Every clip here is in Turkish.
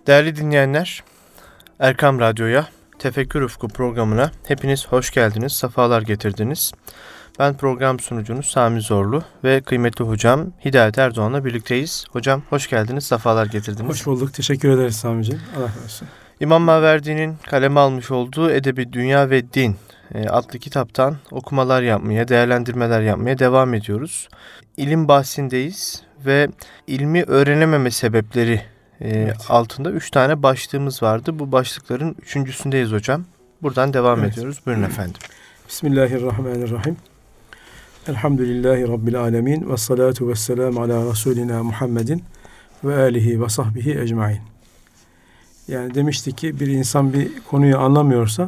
Değerli dinleyenler, Erkam Radyo'ya, Tefekkür Ufku programına hepiniz hoş geldiniz, sefalar getirdiniz. Ben program sunucunuz Sami Zorlu ve kıymetli hocam Hidayet Erdoğan'la birlikteyiz. Hocam hoş geldiniz, sefalar getirdiniz. Hoş bulduk, teşekkür ederiz Sami'ciğim. Allah razı olsun. İmam Maverdi'nin kaleme almış olduğu Edebi Dünya ve Din adlı kitaptan okumalar yapmaya, değerlendirmeler yapmaya devam ediyoruz. İlim bahsindeyiz ve ilmi öğrenememe sebepleri altında 3 tane başlığımız vardı. Bu başlıkların 3.'sündeyiz hocam. Buradan devam ediyoruz. Buyurun efendim. Bismillahirrahmanirrahim. Elhamdülillahi Rabbil alemin. Ve salatu ve selamu ala Resulina Muhammedin ve alihi ve sahbihi ecmain. Yani demiştik ki bir insan bir konuyu anlamıyorsa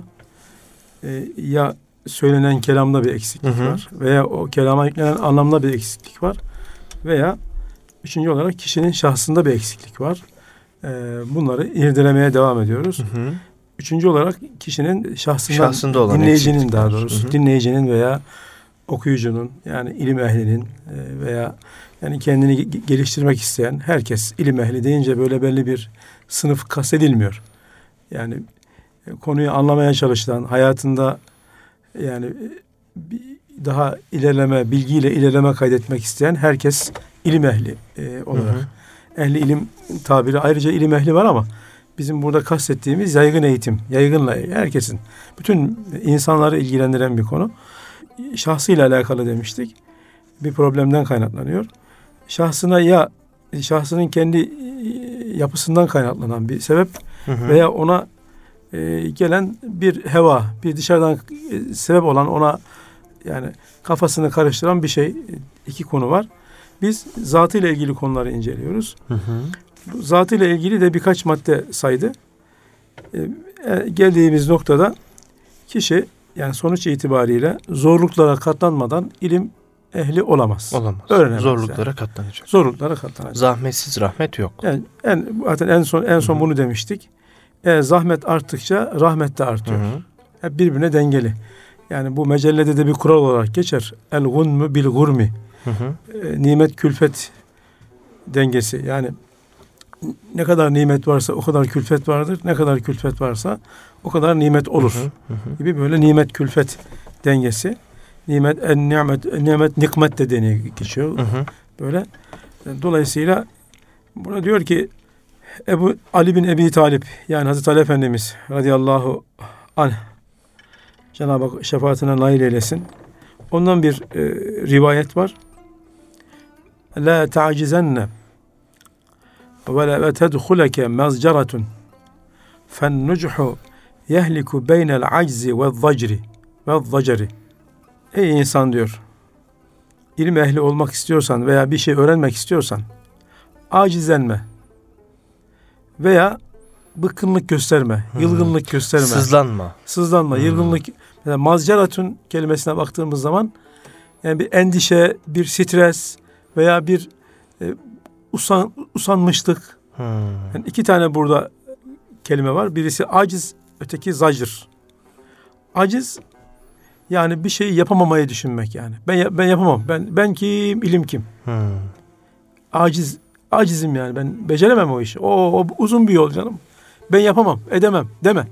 ya söylenen kelamda bir eksiklik var veya o kelama yüklenen anlamda bir eksiklik var veya üçüncü olarak kişinin şahsında bir eksiklik var. Bunları irdelemeye devam ediyoruz. Üçüncü olarak kişinin şahsında olan dinleyicinin daha doğrusu dinleyicinin veya okuyucunun yani ilim ehlinin veya yani kendini geliştirmek isteyen herkes ilim ehli deyince böyle belli bir sınıf kastedilmiyor. Yani konuyu anlamaya çalışılan hayatında yani daha bilgiyle ilerleme kaydetmek isteyen herkes ilim ehli olarak. Ehli ilim tabiri ayrıca ilim ehli var ama bizim burada kastettiğimiz yaygın eğitim, yaygınla herkesin, bütün insanları ilgilendiren bir konu. Şahsıyla alakalı demiştik. Bir problemden kaynaklanıyor. Şahsının kendi yapısından kaynaklanan bir sebep veya ona gelen bir heva, bir dışarıdan sebep olan ona yani kafasını karıştıran bir şey. İki konu var. Biz zatıyla ilgili konuları inceliyoruz. Zatıyla ilgili de birkaç madde saydı. Geldiğimiz noktada kişi yani sonuç itibariyle zorluklara katlanmadan ilim ehli olamaz. Öğrenemez. Zorluklara katlanacak. Zahmetsiz rahmet yok. Yani zaten en son bunu demiştik. Zahmet arttıkça rahmet de artıyor. Hep birbirine dengeli. Yani bu mecellede de bir kural olarak geçer. El gunmu bil gurmi. Nimet külfet dengesi. Yani ne kadar nimet varsa o kadar külfet vardır. Ne kadar külfet varsa o kadar nimet olur. Gibi böyle nimet külfet dengesi. Nimet nikmet de deniyor geçiyor. Böyle. Dolayısıyla buna diyor ki Ali bin Ebi Talip yani Hazreti Ali Efendimiz radıyallahu anh Cenab-ı Hak şefaatine nail eylesin. Ondan bir rivayet var. La ta'cizenne ve tedhuleke mezceratun fennuchu yehliku beynel aczi ve zacri. Ey insan diyor, ilim ehli olmak istiyorsan veya bir şey öğrenmek istiyorsan acizlenme veya bıkkınlık gösterme, yılgınlık gösterme. Sızlanma, yılgınlık. Yani mazcaratun kelimesine baktığımız zaman yani bir endişe, bir stres veya bir usanmışlık. Yani iki tane burada kelime var. Birisi aciz, öteki zacr. Aciz yani bir şeyi yapamamayı düşünmek yani. Ben yapamam. Ben kim, ilim kim? Acizim yani. Ben beceremem o işi. O uzun bir yol canım. Ben yapamam, edemem deme.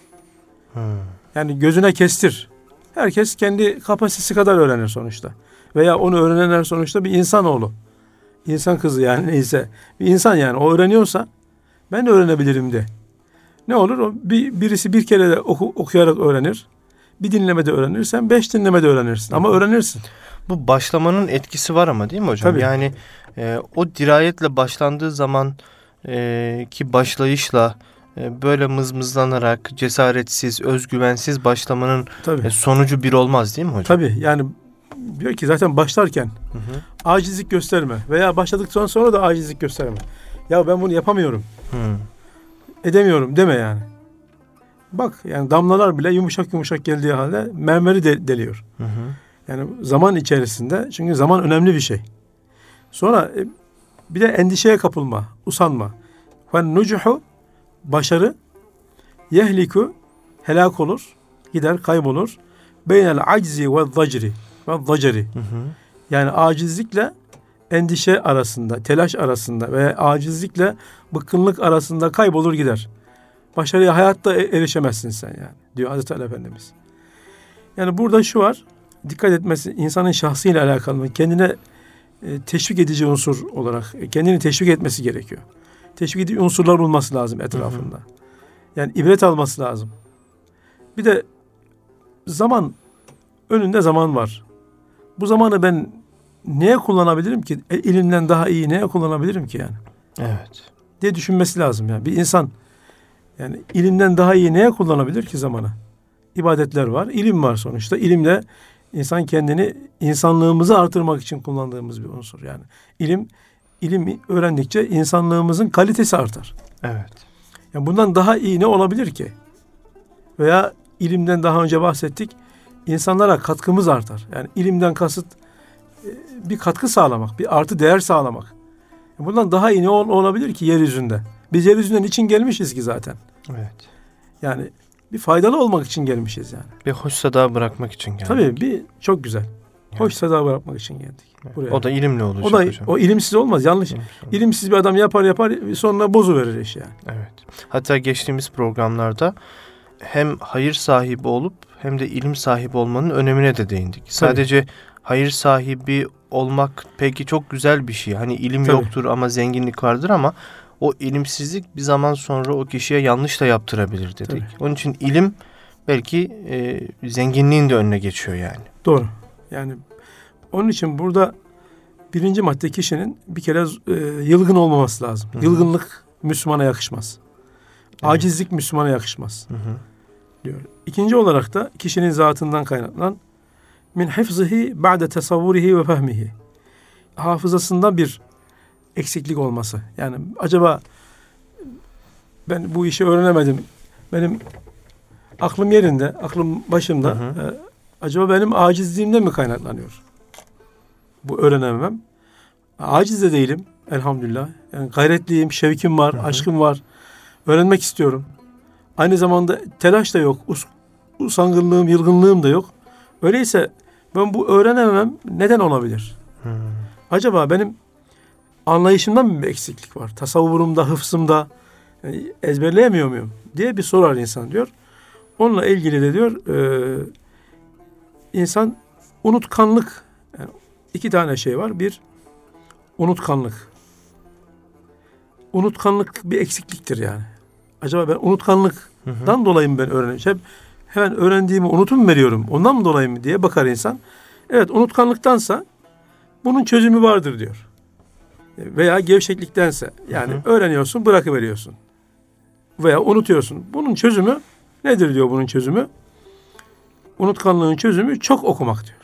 Yani gözüne kestir. Herkes kendi kapasitesi kadar öğrenir sonuçta. Veya onu öğrenenler sonuçta bir insanoğlu. İnsan kızı yani neyse. Bir insan yani. O öğreniyorsa ben de öğrenebilirim de. Ne olur? Birisi bir kere de okuyarak öğrenir. Bir dinlemede öğrenirsen 5 dinlemede öğrenirsin. Ama öğrenirsin. Bu başlamanın etkisi var ama değil mi hocam? Tabii. Yani o dirayetle başlandığı zaman ki başlayışla böyle mızmızlanarak cesaretsiz, özgüvensiz başlamanın sonucu bir olmaz değil mi hocam? Tabii yani diyor ki zaten başlarken acizlik gösterme veya başladıktan sonra da acizlik gösterme. Ya ben bunu yapamıyorum. Edemiyorum deme yani. Bak yani damlalar bile yumuşak yumuşak geldiği halde mermeri deliyor. Yani zaman içerisinde çünkü zaman önemli bir şey. Sonra bir de endişeye kapılma, usanma. Nucuhu başarı yehliku helak olur, gider, kaybolur. Beynel aczi ve zacri. Yani acizlikle endişe arasında, telaş arasında ve acizlikle bıkkınlık arasında kaybolur gider. Başarıya hayatta erişemezsin sen yani, diyor Hazreti Ali Efendimiz. Yani burada şu var, dikkat etmesi, insanın şahsıyla alakalı, kendine teşvik edici unsur olarak kendini teşvik etmesi gerekiyor. Teşvik edici unsurlar olması lazım etrafında. Yani ibret alması lazım. Bir de zaman, önünde zaman var. Bu zamanı ben neye kullanabilirim ki? İlimden daha iyi neye kullanabilirim ki yani? Evet. Diye düşünmesi lazım yani. Bir insan yani ilimden daha iyi neye kullanabilir ki zamanı? İbadetler var, ilim var sonuçta. İlimle insan kendini, insanlığımızı artırmak için kullandığımız bir unsur yani. İlim öğrendikçe insanlığımızın kalitesi artar. Evet. Yani bundan daha iyi ne olabilir ki? Veya ilimden daha önce bahsettik. İnsanlara katkımız artar. Yani ilimden kasıt bir katkı sağlamak, bir artı değer sağlamak. Bundan daha iyi ne olabilir ki yeryüzünde? Biz yeryüzünden için gelmişiz ki zaten. Evet. Yani bir faydalı olmak için gelmişiz yani. Bir hoş sada bırakmak için geldik. Tabii çok güzel. Yani. Hoş sada bırakmak için geldik. Evet. O da ilimli olacak hocam. O ilimsiz olmaz. Yanlış. İlimsiz bir adam yapar sonra bozuverir iş yani. Evet. Hatta geçtiğimiz programlarda hem hayır sahibi olup hem de ilim sahibi olmanın önemine de değindik. Tabii. Sadece hayır sahibi olmak peki çok güzel bir şey. Hani ilim yoktur ama zenginlik vardır ama o ilimsizlik bir zaman sonra o kişiye yanlış da yaptırabilir dedik. Tabii. Onun için ilim belki zenginliğin de önüne geçiyor yani. Doğru. Yani onun için burada birinci madde kişinin bir kere yılgın olmaması lazım. Hı-hı. Yılgınlık Müslümana yakışmaz. Evet. Acizlik Müslümana yakışmaz. Hı-hı. Diyor. İkinci olarak da kişinin zatından kaynaklanan min hifzihi ba'de tesavvurihi ve fehmihi. Hafızasında bir eksiklik olması. Yani acaba ben bu işi öğrenemedim. Benim aklım yerinde, aklım başımda. Acaba benim acizliğimden mi kaynaklanıyor? Bu öğrenemem. Aciz de değilim elhamdülillah. Yani gayretliyim, şevkim var, aşkım var. Öğrenmek istiyorum. Aynı zamanda telaş da yok. Usangınlığım, yılgınlığım da yok. Öyleyse ben bu öğrenemem neden olabilir? Acaba benim anlayışımda mı bir eksiklik var? Tasavvurumda, hıfzımda ezberleyemiyor muyum? Diye bir sorar insan diyor. Onunla ilgili de diyor insan unutkanlık, yani iki tane şey var. Bir, unutkanlık. Unutkanlık bir eksikliktir yani. Acaba ben unutkanlıktan dolayı mı ben öğreneceğim? Hemen öğrendiğimi unutum veriyorum. Ondan mı dolayı mı diye bakar insan. Evet, unutkanlıktansa bunun çözümü vardır diyor. Veya gevşekliktense yani öğreniyorsun, bırakıveriyorsun. Veya unutuyorsun. Bunun çözümü nedir diyor bunun çözümü? Unutkanlığın çözümü çok okumak diyor.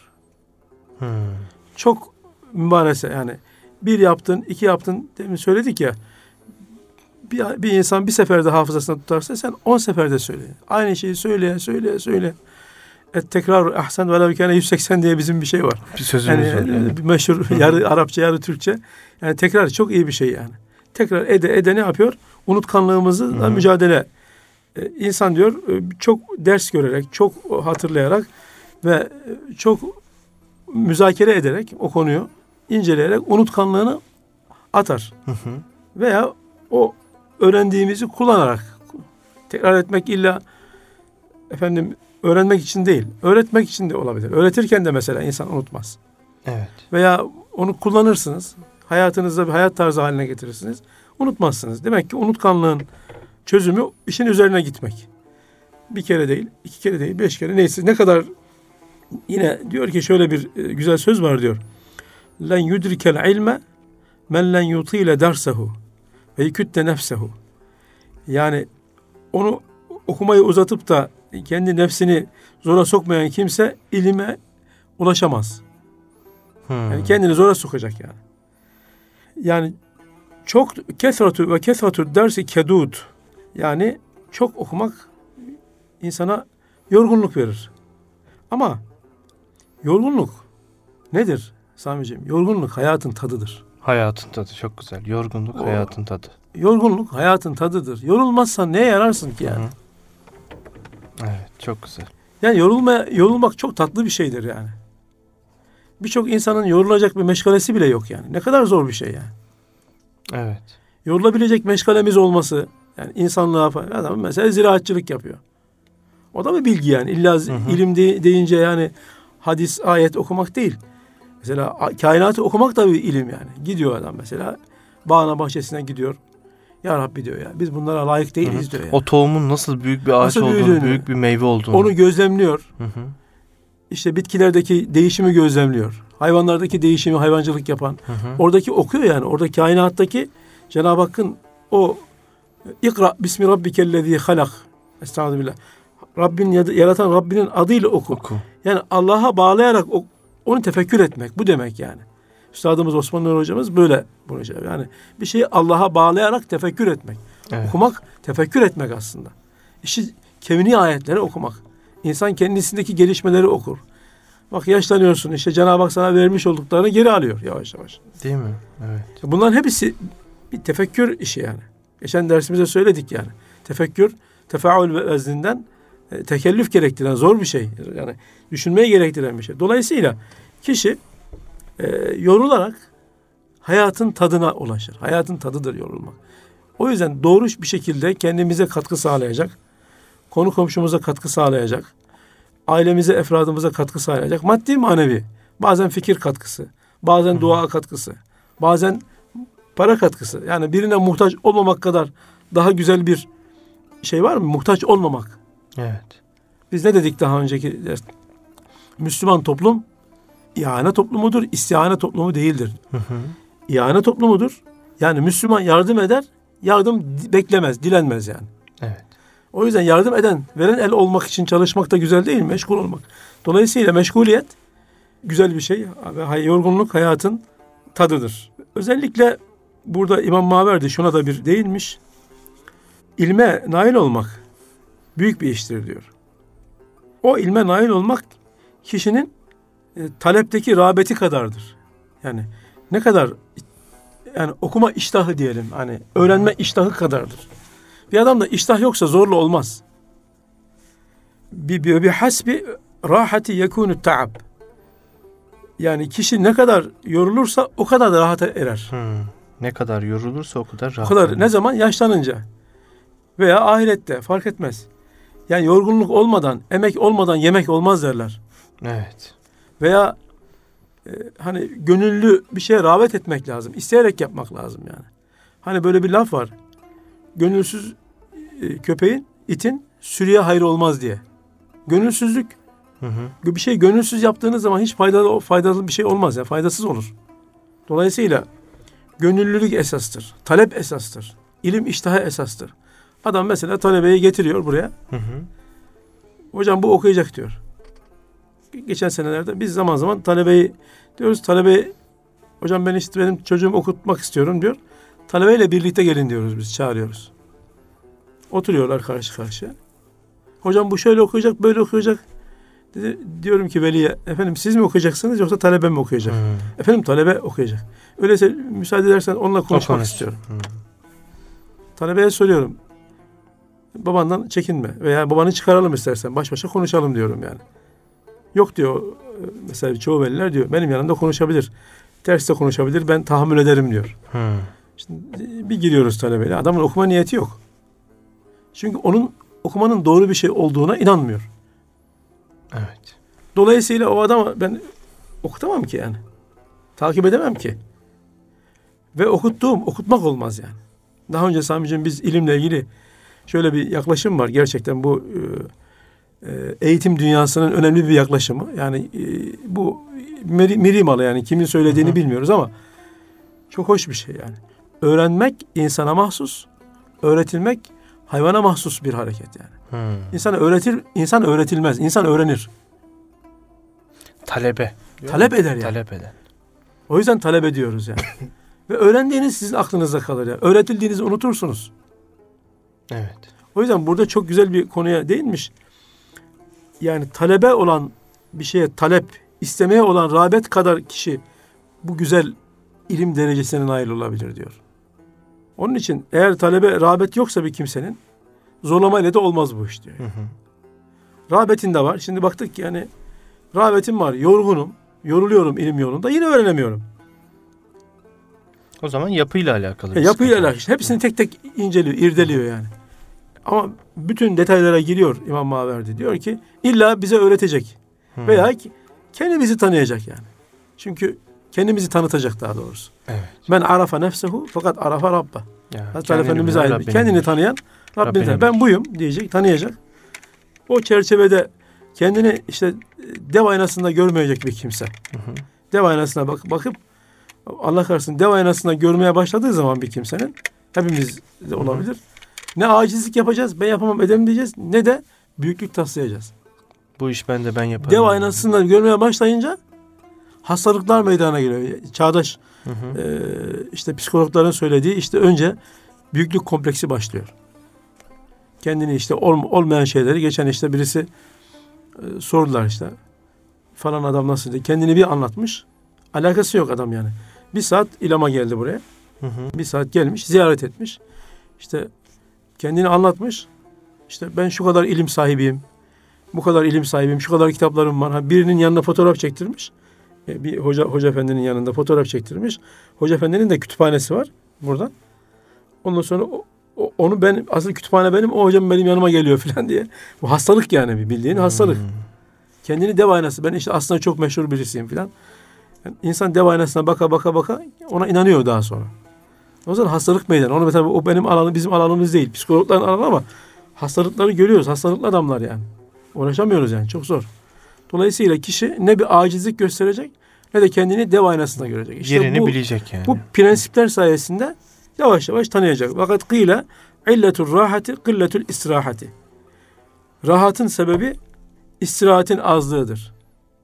Çok mübarese yani. Bir yaptın, iki yaptın demin söyledik ya. Bir insan bir seferde hafızasına tutarsa sen 10 seferde söyle. Aynı şeyi söyle. Tekrar ahsen ve levkâne 180 diye bizim bir şey var. Bir sözümüz var. Yani. Meşhur yarı Arapça yarı Türkçe. Yani tekrar çok iyi bir şey yani. Tekrar ede ne yapıyor? Unutkanlığımızla mücadele. İnsan diyor çok ders görerek, çok hatırlayarak ve çok müzakere ederek o konuyu inceleyerek unutkanlığını atar. Veya o öğrendiğimizi kullanarak tekrar etmek illa öğrenmek için değil, öğretmek için de olabilir. Öğretirken de mesela insan unutmaz. Evet. Veya onu kullanırsınız. Hayatınızda bir hayat tarzı haline getirirsiniz. Unutmazsınız. Demek ki unutkanlığın çözümü işin üzerine gitmek. Bir kere değil, 2 kere değil, 5 kere neyse ne kadar yine diyor ki şöyle bir güzel söz var diyor. Len yudrikel ilme men len yutile dersehu ve yükütte nefsehu. Yani onu okumayı uzatıp da kendi nefsini zora sokmayan kimse ilime ulaşamaz. Yani kendini zora sokacak yani. Yani çok kesratu dersi kedud. Yani çok okumak insana yorgunluk verir. Ama yorgunluk nedir Sami'ciğim? Yorgunluk hayatın tadıdır. Hayatın tadı çok güzel. Yorgunluk hayatın tadı. Yorgunluk hayatın tadıdır. Yorulmazsan neye yararsın ki yani? Evet, çok güzel. Yani yorulmak çok tatlı bir şeydir yani. birçok insanın yorulacak bir meşgalesi bile yok yani. Ne kadar zor bir şey yani. Evet. Yorulabilecek meşgalemiz olması, yani insanlığa falan. Adam mesela ziraatçılık yapıyor. O da bir bilgi yani. İlla ilim deyince yani hadis, ayet okumak değil. Mesela kainatı okumak da bir ilim yani. Gidiyor adam mesela bağına bahçesine gidiyor. Ya Rabbi diyor ya, biz bunlara layık değiliz diyor ya. O tohumun nasıl büyük bir ağaç Nasıl olduğunu, büyüdüğünü, büyük bir meyve olduğunu. onu gözlemliyor. Hı hı. İşte bitkilerdeki değişimi gözlemliyor. Hayvanlardaki değişimi, hayvancılık yapan. Hı hı. Oradaki okuyor yani. Orada kainattaki Cenab-ı Hakk'ın o İkra bismi rabbikellezî halak. Estağfirullah. Rabbin yaratan Rabbinin adıyla oku. Yani Allah'a bağlayarak onu tefekkür etmek. Bu demek yani. Üstadımız Osman Nuri hocamız böyle bunu şey. Yani bir şeyi Allah'a bağlayarak tefekkür etmek. Evet. Okumak, tefekkür etmek aslında. İşte kevni ayetleri okumak. İnsan kendisindeki gelişmeleri okur. Bak yaşlanıyorsun, işte Cenab-ı Hak sana vermiş olduklarını geri alıyor yavaş yavaş. Değil mi? Evet. Bunların hepsi bir tefekkür işi yani. Geçen dersimizde söyledik yani. Tefekkür, tefaül vezninden tekellüf gerektiren zor bir şey. Yani düşünmeyi gerektiren bir şey. Dolayısıyla kişi yorularak hayatın tadına ulaşır. Hayatın tadıdır yorulmak. O yüzden doğru bir şekilde kendimize katkı sağlayacak, konu komşumuza katkı sağlayacak, ailemize, efradımıza katkı sağlayacak, maddi manevi, bazen fikir katkısı, bazen dua katkısı, bazen para katkısı. Yani birine muhtaç olmamak kadar daha güzel bir şey var mı? Muhtaç olmamak. Evet. Biz ne dedik daha önceki ders? Müslüman toplum ihane toplumudur, istihane toplumu değildir. Hı hı. İhane toplumudur. Yani Müslüman yardım eder, yardım beklemez, dilenmez yani. Evet. O yüzden yardım eden, veren el olmak için çalışmak da güzel değil mi? Meşgul olmak. Dolayısıyla meşguliyet güzel bir şey ve yorgunluk hayatın tadıdır. Özellikle burada İmam Maverdi şuna da bir değinmiş. İlme nail olmak büyük bir iştir diyor. O ilme nail olmak kişinin talepteki rağbeti kadardır. Yani ne kadar yani okuma iştahı diyelim. Hani öğrenme iştahı kadardır. Bir adamda iştah yoksa zorla olmaz. Bir hasbi rahati yekunu ta'ab. Yani kişi ne kadar yorulursa o kadar da rahata erer. Ne kadar yorulursa o kadar rahat. O kadar ne zaman? Yaşlanınca. Veya ahirette fark etmez. Yani yorgunluk olmadan, emek olmadan yemek olmaz derler. Evet. Veya hani gönüllü bir şeye rağbet etmek lazım. İsteyerek yapmak lazım yani. Hani böyle bir laf var. Gönülsüz köpeğin, itin sürüye hayrı olmaz diye. Gönülsüzlük, bir şey gönülsüz yaptığınız zaman hiç faydalı bir şey olmaz ya, faydasız olur. Dolayısıyla gönüllülük esastır. Talep esastır. İlim iştahı esastır. Adam mesela talebeyi getiriyor buraya. Hocam bu okuyacak diyor. Geçen senelerde biz zaman zaman talebeyi diyoruz, hocam ben işte benim çocuğumu okutmak istiyorum diyor. Talebeyle birlikte gelin diyoruz, biz çağırıyoruz. Oturuyorlar karşı karşıya. Hocam bu şöyle okuyacak, böyle okuyacak. Diyorum ki veliye, efendim siz mi okuyacaksınız yoksa talebe mi okuyacak? Efendim talebe okuyacak. Öyleyse müsaade edersen onunla konuşmak istiyorum. Talebeye soruyorum. Babandan çekinme veya babanı çıkaralım istersen, baş başa konuşalım diyorum yani. Yok diyor, mesela çoğu veliler diyor, benim yanımda konuşabilir. Derste konuşabilir, ben tahammül ederim diyor. Şimdi bir giriyoruz talebeyle, adamın okuma niyeti yok. Çünkü onun okumanın doğru bir şey olduğuna inanmıyor. Evet. Dolayısıyla o adamı ben okutamam ki yani. Takip edemem ki. Ve okutmak olmaz yani. Daha önce Sami'ciğim biz ilimle ilgili şöyle bir yaklaşım var. Gerçekten bu eğitim dünyasının önemli bir yaklaşımı. Yani bu miri malı yani kimin söylediğini bilmiyoruz ama çok hoş bir şey yani. Öğrenmek insana mahsus, öğretilmek hayvana mahsus bir hareket yani. İnsan öğretilmez, insan öğrenir. Talep eder yani. Talep eder. O yüzden talep ediyoruz yani. Ve öğrendiğiniz sizin aklınızda kalır yani. Öğretildiğinizi unutursunuz. Evet. O yüzden burada çok güzel bir konuya değinmiş. Yani talebe olan bir şeye istemeye olan rağbet kadar kişi bu güzel ilim derecesine nail olabilir diyor. Onun için eğer talebe rağbet yoksa bir kimsenin zorlamayla da olmaz bu iş diyor. Rağbetin de var. Şimdi baktık yani rağbetim var, yorgunum. yoruluyorum ilim yolunda, yine öğrenemiyorum. O zaman yapıyla alakalı. Yapıyla alakalı. Hepsini tek tek inceliyor, irdeliyor yani. Ama bütün detaylara giriyor İmam Maverdi. Diyor ki illa bize öğretecek. Veya kendimizi tanıyacak yani. Çünkü kendimizi tanıtacak daha doğrusu. Evet. Men arafa nefsehu fakat arafa rabba. Hazreti Efendimiz ayet. Kendini tanıyan Rabbini tanır. Ben buyum diyecek, tanıyacak. O çerçevede kendini işte dev aynasında görmeyecek bir kimse. Dev aynasına bakıp Allah karşısında dev aynasında görmeye başladığı zaman bir kimsenin, hepimiz de olabilir. Ne acizlik yapacağız, ben yapamam edemem diyeceğiz, ne de büyüklük taslayacağız. Bu iş bende, ben yaparım. Dev aynasında görmeye başlayınca hastalıklar meydana geliyor. Çağdaş işte psikologların söylediği, işte önce büyüklük kompleksi başlıyor. Kendini işte olmayan şeyleri, geçen işte birisi sordular işte falan adam nasıl diye. Kendini bir anlatmış. Alakası yok adam yani. Bir saat İlam'a geldi buraya. Bir saat gelmiş, ziyaret etmiş. İşte kendini anlatmış. İşte ben şu kadar ilim sahibiyim. Bu kadar ilim sahibiyim. Şu kadar kitaplarım var. Birinin yanına fotoğraf çektirmiş. Bir hoca efendinin yanında fotoğraf çektirmiş. Hoca efendinin de kütüphanesi var burada. Ondan sonra onu ben, asıl kütüphane benim, o hocam benim yanıma geliyor falan diye. Bu hastalık yani, bir bildiğin hastalık. Kendini dev aynası. Ben işte aslında çok meşhur birisiyim falan. Yani insan dev aynasına baka ona inanıyor daha sonra. O zaman hastalık meydanı. Onu mesela, o benim alanım, bizim alanımız değil. Psikologların alanı ama hastalıkları görüyoruz. Hastalıklı adamlar yani. Uğraşamıyoruz yani. Çok zor. Dolayısıyla kişi ne bir acizlik gösterecek ne de kendini dev aynasında görecek. İşte yerini bilecek yani. Bu prensipler sayesinde yavaş yavaş tanıyacak. Fakat kıyle illetul rahati kılletul istirahati. Rahatın sebebi istirahatin azlığıdır.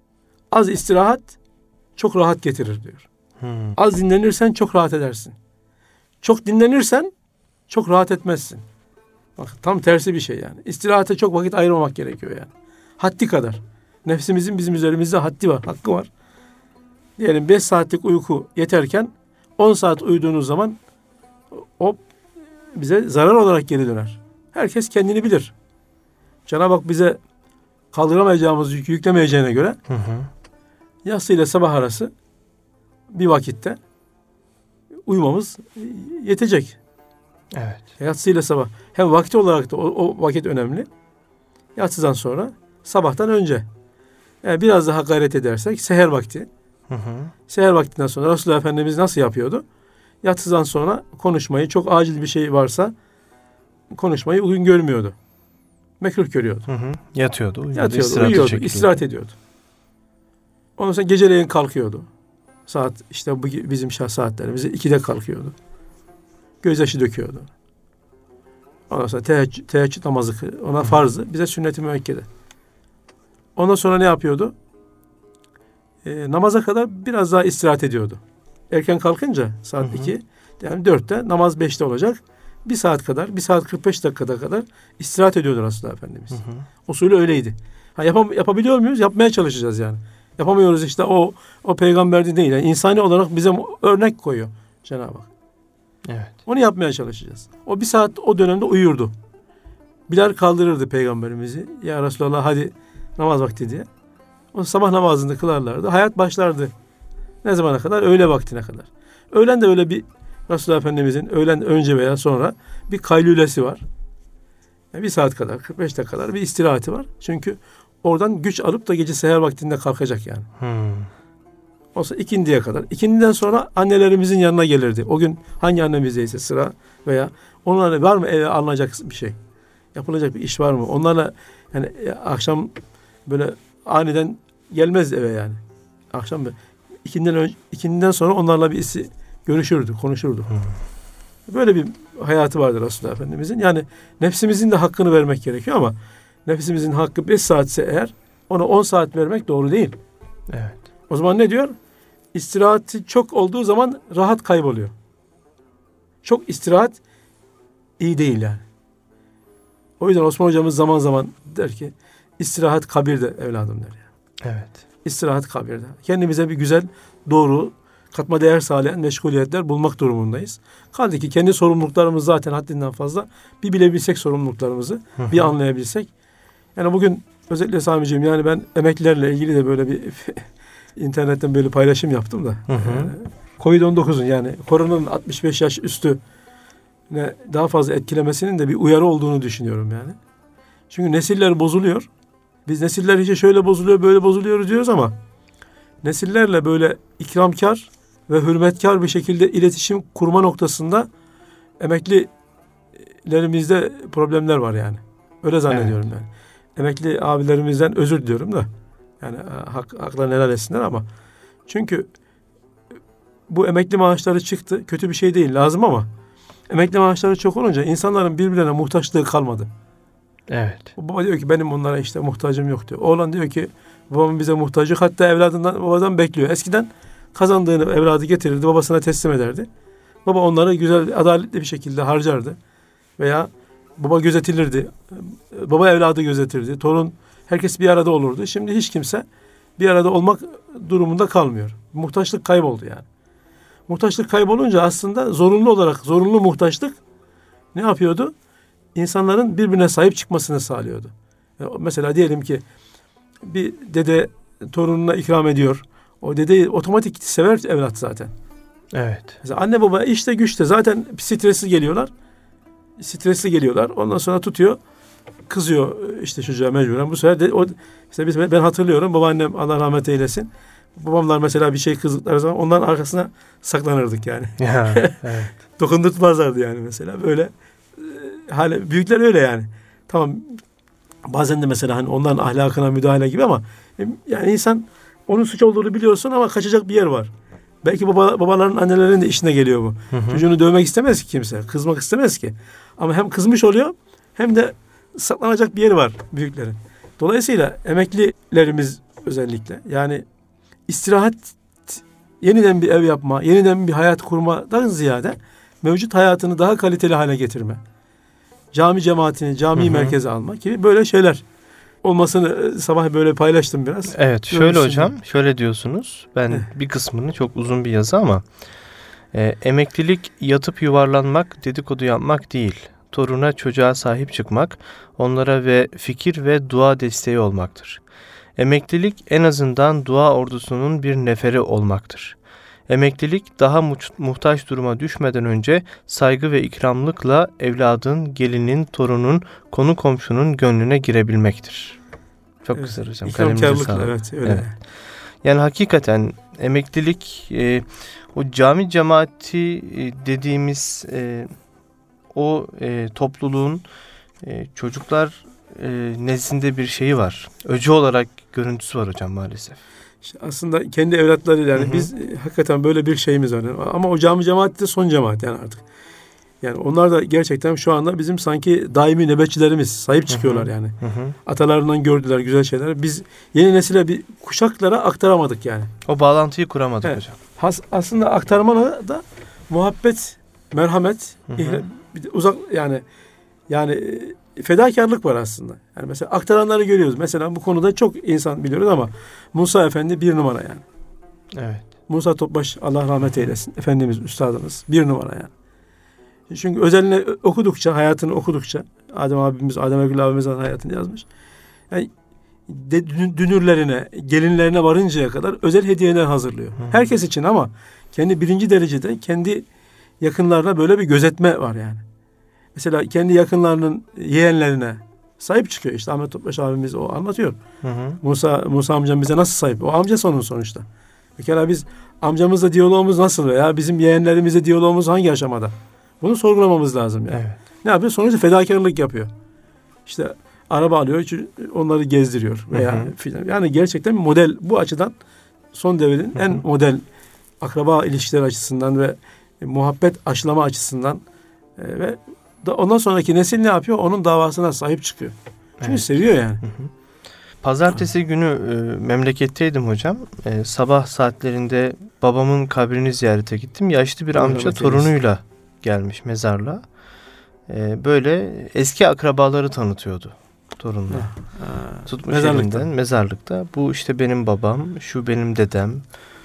Az istirahat çok rahat getirir diyor. Az dinlenirsen çok rahat edersin. Çok dinlenirsen çok rahat etmezsin. Bak, tam tersi bir şey yani. İstirahate çok vakit ayırmamak gerekiyor yani. Haddi kadar. Nefsimizin bizim üzerimizde haddi var, hakkı var. Diyelim 5 saatlik uyku yeterken 10 saat uyuduğunuz zaman o bize zarar olarak geri döner. Herkes kendini bilir. Cenab-ı Hak bize kaldıramayacağımız yükü yüklemeyeceğine göre yatsı ile sabah arası bir vakitte uyumamız yetecek. Evet. Yatsı ile sabah. Hem vakti olarak da o vakit önemli. Yatsıdan sonra, sabahtan önce. Yani biraz daha gayret edersek seher vakti. Seher vaktinden sonra Resulullah Efendimiz nasıl yapıyordu? Yatsıdan sonra konuşmayı, çok acil bir şey varsa konuşmayı uygun görmüyordu. Mekruh görüyordu. Yatıyordu, uyuyordu, istirahat ediyordu. Ondan sonra geceleyin kalkıyordu. Saat işte bizim saatlerimiz 2'de kalkıyordu. Gözyaşı döküyordu. Ondan sonra teheccüd namazı, ona farzı, bize sünnet-i müekkede. Ondan sonra ne yapıyordu? Namaza kadar biraz daha istirahat ediyordu. Erken kalkınca saat 2, yani 4'te, namaz 5'te olacak. 1 saat kadar, 1 saat 45 dakikada kadar istirahat ediyordu Resulullah Efendimiz. Usulü öyleydi. Yapabiliyor muyuz? Yapmaya çalışacağız yani. Yapamıyoruz işte, o peygamberdi değil. Yani insani olarak bize örnek koyuyor Cenab-ı Hak. Evet. Onu yapmaya çalışacağız. O 1 saat o dönemde uyurdu. Bilal kaldırırdı peygamberimizi. Ya Resulallah hadi namaz vakti diye. O sabah namazını kılarlardı. Hayat başlardı. Ne zamana kadar? Öğle vaktine kadar. Öğlen de öyle bir, Resulullah Efendimizin öğlen önce veya sonra bir kaylülesi var. Yani 1 saat kadar, 45 dakika kadar bir istirahati var. Çünkü oradan güç alıp da gece seher vaktinde kalkacak yani. Olsa ikindiye kadar. İkindiden sonra annelerimizin yanına gelirdi. O gün hangi annemizdeyse sıra veya onlarla var mı eve alınacak bir şey? Yapılacak bir iş var mı? Onlarla yani akşam böyle aniden gelmez eve yani. Akşam ikindiden sonra onlarla birisi görüşürdü, konuşurdu. Böyle bir hayatı vardır Resulullah Efendimizin. Yani nefsimizin de hakkını vermek gerekiyor ama nefsimizin hakkı 5 saatse eğer ona 10 saat vermek doğru değil. Evet. O zaman ne diyor? İstirahati çok olduğu zaman rahat kayboluyor. Çok istirahat iyi değil yani. O yüzden Osman hocamız zaman zaman der ki istirahat kabirde evladım der yani. Evet. İstirahat kabirde. Kendimize bir güzel, doğru, katma değer sağlayan meşguliyetler bulmak durumundayız. Kaldı ki kendi sorumluluklarımız zaten haddinden fazla. Bir bilebilsek sorumluluklarımızı, bir anlayabilsek. Yani bugün özellikle Sami'ciğim, yani ben emeklilerle ilgili de böyle bir internetten böyle paylaşım yaptım da. Hı hı. Covid-19'un yani koronanın 65 yaş üstü daha fazla etkilemesinin de bir uyarı olduğunu düşünüyorum yani. Çünkü nesiller bozuluyor. Biz nesiller işte şöyle bozuluyor, böyle bozuluyor diyoruz ama nesillerle böyle ikramkar ve hürmetkar bir şekilde iletişim kurma noktasında emeklilerimizde problemler var yani. Öyle zannediyorum yani. Emekli abilerimizden özür diliyorum da. Yani haklarını helal etsinler ama. Çünkü bu emekli maaşları çıktı. Kötü bir şey değil, lazım ama emekli maaşları çok olunca insanların birbirlerine muhtaçlığı kalmadı. Evet. Baba diyor ki benim onlara işte muhtacım yok diyor. Oğlan diyor ki babamın bize muhtacı, hatta evladından, babadan bekliyor. Eskiden kazandığını evladı getirirdi, babasına teslim ederdi. Baba onları güzel, adaletli bir şekilde harcardı. Veya baba gözetilirdi. Baba evladı gözetirdi. Torun, herkes bir arada olurdu. Şimdi hiç kimse bir arada olmak durumunda kalmıyor. Muhtaçlık kayboldu yani. Muhtaçlık kaybolunca aslında zorunlu muhtaçlık ne yapıyordu? İnsanların birbirine sahip çıkmasını sağlıyordu. Yani mesela diyelim ki bir dede torununa ikram ediyor. O dedeyi otomatik sever evlat zaten. Evet. Mesela anne baba işte güçte zaten stresli geliyorlar. Ondan sonra tutuyor, kızıyor işte çocuğa mecburen. Bu sefer de ben hatırlıyorum, babaannem Allah rahmet eylesin. Babamlar mesela bir şey kızdıkları zaman onların arkasına saklanırdık yani. Ya, evet. Dokundurtmazlardı yani mesela. Böyle büyükler öyle yani. Tamam, bazen de mesela hani onların ahlakına müdahale gibi ama yani insan onun suç olduğunu biliyorsun ama kaçacak bir yer var. Belki babaların, annelerin de işine geliyor bu. Hı hı. Çocuğunu dövmek istemez ki kimse. Kızmak istemez ki. Ama hem kızmış oluyor hem de saklanacak bir yeri var büyüklerin. Dolayısıyla emeklilerimiz özellikle yani istirahat, yeniden bir ev yapma, yeniden bir hayat kurmadan ziyade mevcut hayatını daha kaliteli hale getirme. Cami cemaatini, camiyi merkeze alma gibi böyle şeyler olmasını sabah böyle paylaştım biraz. Evet, şöyle Görmüşsün hocam, şöyle diyorsunuz. Ben bir kısmını, çok uzun bir yazı ama emeklilik yatıp yuvarlanmak, dedikodu yapmak değil. Toruna, çocuğa sahip çıkmak, onlara ve fikir ve dua desteği olmaktır. Emeklilik en azından dua ordusunun bir neferi olmaktır. Emeklilik daha muhtaç duruma düşmeden önce saygı ve ikramlıkla evladın, gelinin, torunun, konu komşunun gönlüne girebilmektir. Çok evet, güzel hocam. İkramkarlıkla, evet öyle. Evet. Yani hakikaten emeklilik o cami cemaati dediğimiz o topluluğun çocuklar nezdinde bir şeyi var. Öcü olarak görüntüsü var hocam maalesef. İşte aslında kendi evlatlarıyla yani biz hakikaten böyle bir şeyimiz var. Ama o cami cemaati de son cemaat yani artık. Yani onlar da gerçekten şu anda bizim sanki daimi nöbetçilerimiz, sahip çıkıyorlar yani. Atalarından gördüler güzel şeyler. Biz yeni nesile bir kuşaklara aktaramadık yani. O bağlantıyı kuramadık hocam. Aslında aktarmana da muhabbet, merhamet, bir de uzak yani fedakarlık var aslında. Yani mesela aktaranları görüyoruz. Mesela bu konuda çok insan biliyoruz ama Musa Efendi bir numara yani. Evet. Musa Topbaş Allah rahmet eylesin. Efendimiz, üstadımız bir numara yani. Çünkü özeline okudukça, hayatını okudukça Adem Ergül abimizin hayatını yazmış. Yani dünürlerine, gelinlerine varıncaya kadar özel hediyeler hazırlıyor. Herkes için ama birinci derecede kendi yakınlarına böyle bir gözetme var yani. Mesela kendi yakınlarının yeğenlerine sahip çıkıyor. İşte Ahmet Topbaş abimiz o anlatıyor. Musa amcam bize nasıl sahip? O amcası onun sonuçta. Bir kere biz amcamızla diyalogumuz nasıl veya bizim yeğenlerimizle diyalogumuz hangi aşamada? Bunu sorgulamamız lazım yani. Evet. Ne yapıyor? Sonuçta fedakarlık yapıyor. İşte araba alıyor, onları gezdiriyor veya filan. Yani gerçekten bir model bu açıdan son devrin en model akraba ilişkileri açısından ve muhabbet aşılama açısından ve ondan sonraki nesil ne yapıyor? Onun davasına sahip çıkıyor. Çünkü seviyor yani. Pazartesi günü memleketteydim hocam. Sabah saatlerinde babamın kabrini ziyarete gittim. Yaşlı bir amca torunuyla gelmiş mezarlığa. Böyle eski akrabaları tanıtıyordu torununa. Tutmuş elinden mezarlıkta. Bu işte benim babam, şu benim dedem,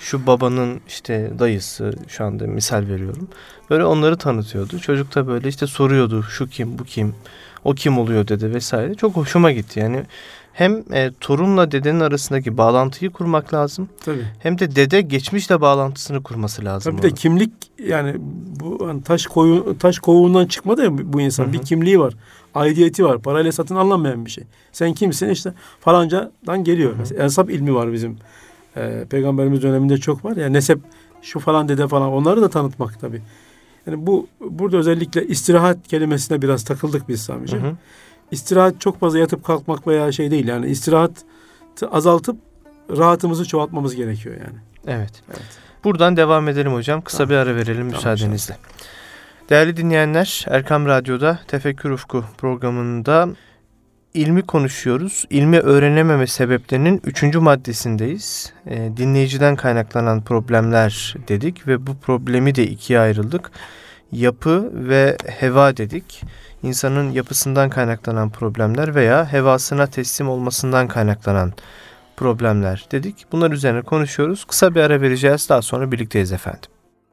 şu babanın işte dayısı, şu anda misal veriyorum. Böyle onları tanıtıyordu. Çocuk da böyle işte soruyordu, şu kim, bu kim, o kim oluyor dedi vesaire. Çok hoşuma gitti yani. Hem torunla dedenin arasındaki bağlantıyı kurmak lazım. Tabii. Hem de dede geçmişle bağlantısını kurması lazım. Tabii de kimlik, yani bu hani taş kovuğundan çıkmadı ya bu insan. Bir kimliği var. Aidiyeti var. Parayla satın alınamayan bir şey. Sen kimsin? İşte falancadan geliyor. Mesela ensap ilmi var bizim. Peygamberimiz döneminde çok var. Yani nesep, şu falan dede falan, onları da tanıtmak tabii. Yani burada özellikle istirahat kelimesine biraz takıldık biz Sami'ciğim. İstirahat çok fazla yatıp kalkmak veya şey değil. Yani istirahatı azaltıp rahatımızı çoğaltmamız gerekiyor yani. Evet. Buradan devam edelim hocam. Kısa bir ara verelim müsaadenizle. Değerli dinleyenler, Erkam Radyo'da Tefekkür Ufku programında ilmi konuşuyoruz. İlmi öğrenememe sebeplerinin 3. maddesindeyiz. Dinleyiciden kaynaklanan problemler dedik ve bu problemi de ikiye ayrıldık. Yapı ve heva dedik. İnsanın yapısından kaynaklanan problemler veya hevasına teslim olmasından kaynaklanan problemler dedik. Bunlar üzerine konuşuyoruz. Kısa bir ara vereceğiz. Daha sonra birlikteyiz efendim.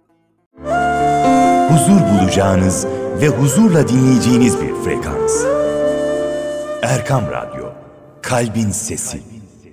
Huzur bulacağınız ve huzurla dinleyeceğiniz bir frekans. Erkam Radyo, Kalbin Sesi.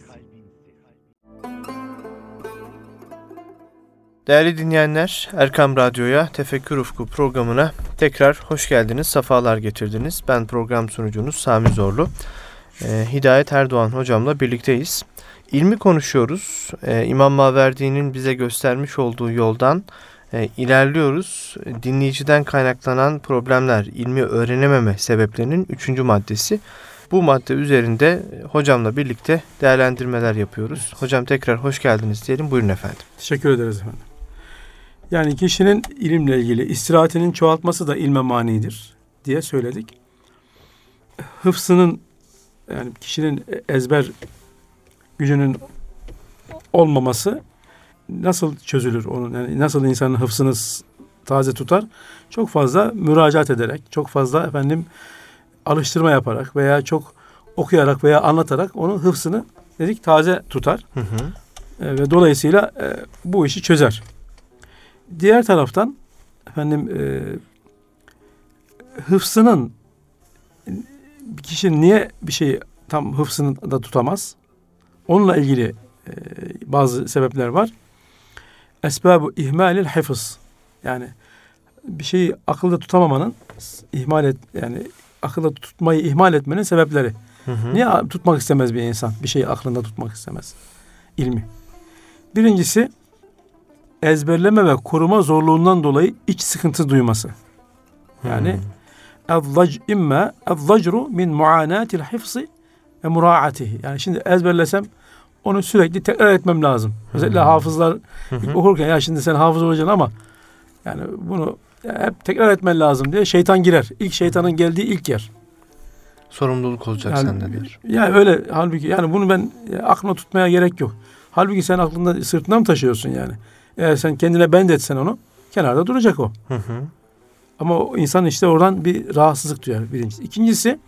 Değerli dinleyenler, Erkam Radyo'ya, Tefekkür Ufku programına tekrar hoş geldiniz, sefalar getirdiniz. Ben program sunucunuz Sami Zorlu. Hidayet Erdoğan hocamla birlikteyiz. İlmi konuşuyoruz. İmam Maverdi'nin bize göstermiş olduğu yoldan ilerliyoruz. Dinleyiciden kaynaklanan problemler, ilmi öğrenememe sebeplerinin 3. maddesi. Bu madde üzerinde hocamla birlikte değerlendirmeler yapıyoruz. Evet. Hocam tekrar hoş geldiniz diyelim. Buyurun efendim. Teşekkür ederiz efendim. Yani kişinin ilimle ilgili istirahatinin çoğaltması da ilme manidir diye söyledik. Hıfzının, yani kişinin ezber gücünün olmaması nasıl çözülür onun? Yani nasıl insanın hıfzını taze tutar? Çok fazla müracaat ederek, çok fazla alıştırma yaparak veya çok okuyarak veya anlatarak onun hıfzını dedik taze tutar. Ve dolayısıyla bu işi çözer. Diğer taraftan hıfzının, bir kişi niye bir şeyi tam hıfzını da tutamaz? Onunla ilgili bazı sebepler var. Esbab-ı ihmalil hıfz. Yani bir şeyi akılda tutamamanın, akılda tutmayı ihmal etmenin sebepleri. Niye tutmak istemez bir insan? Bir şeyi aklında tutmak istemez. İlmi. Birincisi, ezberleme ve koruma zorluğundan dolayı iç sıkıntı duyması. Yani اَذْضَجْرُ min muanatil hifzi ve muraatihi. Yani şimdi ezberlesem onu sürekli tekrar etmem lazım. Özellikle hafızlar okurken, ya şimdi sen hafız olacaksın ama yani bunu hep tekrar etmen lazım diye şeytan girer. İlk şeytanın geldiği ilk yer. Sorumluluk olacak yani, sende der. Yani öyle, halbuki yani bunu ben aklına tutmaya gerek yok. Halbuki sen aklında, sırtına mı taşıyorsun yani? Eğer sen kendine bendetsen onu, kenarda duracak o. Ama o insan işte oradan bir rahatsızlık duyar, birincisi. İkincisi,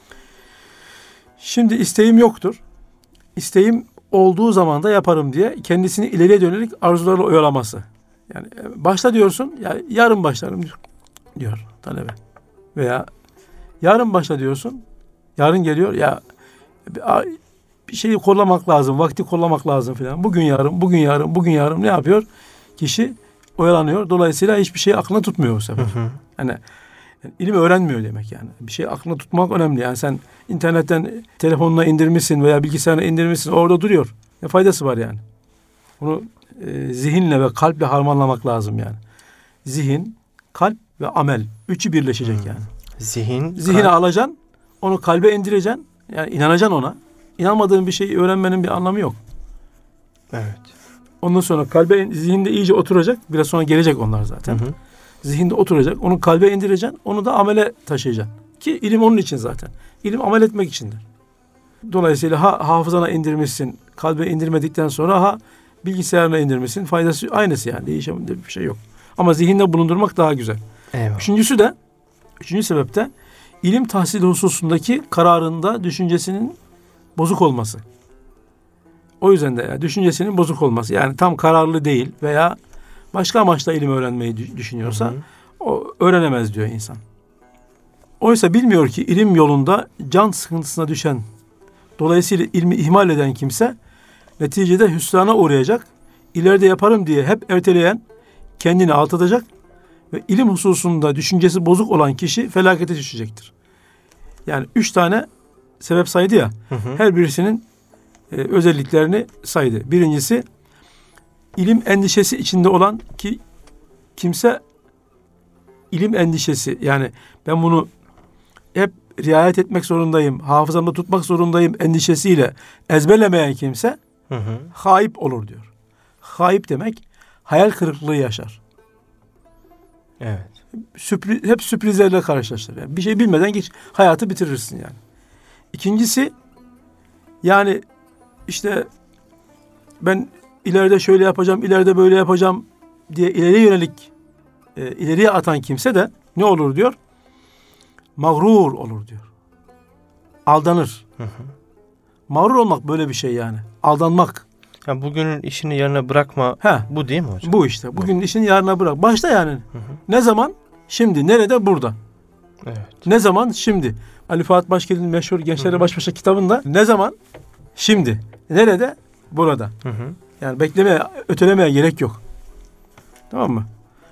şimdi isteğim yoktur. İsteğim olduğu zaman da yaparım diye kendisini ileriye dönerek arzularla oyalaması. Yani başla diyorsun, ya yarın başlarım diyor talebe. Veya yarın başla diyorsun, yarın geliyor, ya bir şeyi kollamak lazım, vakti kollamak lazım filan. Bugün yarın ne yapıyor? Kişi oyalanıyor. Dolayısıyla hiçbir şeyi aklına tutmuyor bu sefer. Yani ilim öğrenmiyor demek yani. Bir şeyi aklına tutmak önemli. Yani sen internetten telefonuna indirmişsin veya bilgisayarına indirmişsin, orada duruyor. Ne faydası var yani? Bunu zihinle ve kalple harmanlamak lazım yani. Zihin, kalp ve amel. Üçü birleşecek yani. Zihine alacaksın, onu kalbe indireceksin. Yani inanacaksın ona. İnanmadığın bir şeyi öğrenmenin bir anlamı yok. Evet. Ondan sonra zihinde iyice oturacak. Biraz sonra gelecek onlar zaten. Zihinde oturacak. Onu kalbe indireceksin. Onu da amele taşıyacaksın. Ki ilim onun için zaten. İlim amel etmek içindir. Dolayısıyla hafızana indirmişsin. Kalbe indirmedikten sonra bilgisayarına indirmişsin. Faydası aynısı yani. Değişen bir şey yok. Ama zihinde bulundurmak daha güzel. Eyvallah. Üçüncü sebep de ilim tahsili hususundaki kararında düşüncesinin bozuk olması. O yüzden de yani düşüncesinin bozuk olması. Yani tam kararlı değil veya başka amaçla ilim öğrenmeyi düşünüyorsa o öğrenemez diyor insan. Oysa bilmiyor ki ilim yolunda can sıkıntısına düşen, dolayısıyla ilmi ihmal eden kimse neticede hüsrana uğrayacak, ileride yaparım diye hep erteleyen kendini aldatacak ve ilim hususunda düşüncesi bozuk olan kişi felakete düşecektir. Yani 3 tane sebep saydı ya, her birisinin özelliklerini saydı. Birincisi, ilim endişesi içinde olan ki kimse ilim endişesi, yani ben bunu hep riayet etmek zorundayım, hafızamda tutmak zorundayım endişesiyle ezberlemeyen kimse haip olur diyor. Haip demek hayal kırıklığı yaşar. Evet. Hep sürprizlerle karşılaşır. Yani bir şey bilmeden hayatı bitirirsin yani. İkincisi, yani işte ben ileride şöyle yapacağım, ileride böyle yapacağım diye ileriye atan kimse de ne olur diyor? Mağrur olur diyor. Aldanır. Mağrur olmak böyle bir şey yani. Aldanmak. Yani bugünün işini yarına bırakma. Bu değil mi hocam? Bu işte. Bugünün işini yarına bırak. Başta yani. Ne zaman? Şimdi. Nerede? Burada. Evet. Ne zaman? Şimdi. Ali Fuat Başkel'in meşhur Gençlerle Baş Başa kitabında ne zaman? Şimdi. Nerede? Burada. Yani beklemeye, ötelemeye gerek yok. Tamam mı?